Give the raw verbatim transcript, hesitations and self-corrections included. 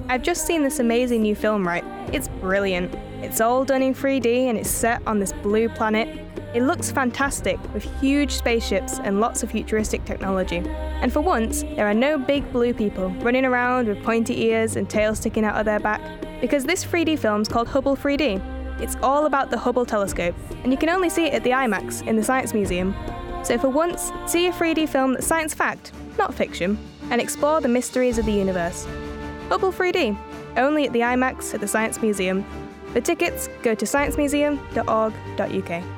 I've just seen this amazing new film, right? It's brilliant. It's all done in three D and it's set on this blue planet. It looks fantastic, with huge spaceships and lots of futuristic technology. And for once, there are no big blue people running around with pointy ears and tails sticking out of their back, because this three D film's called Hubble three D. It's all about the Hubble telescope, and you can only see it at the IMAX in the Science Museum. So for once, see a three D film that's science fact, not fiction, and explore the mysteries of the universe. Hubble three D, only at the IMAX at the Science Museum. For tickets, go to science museum dot org dot U K.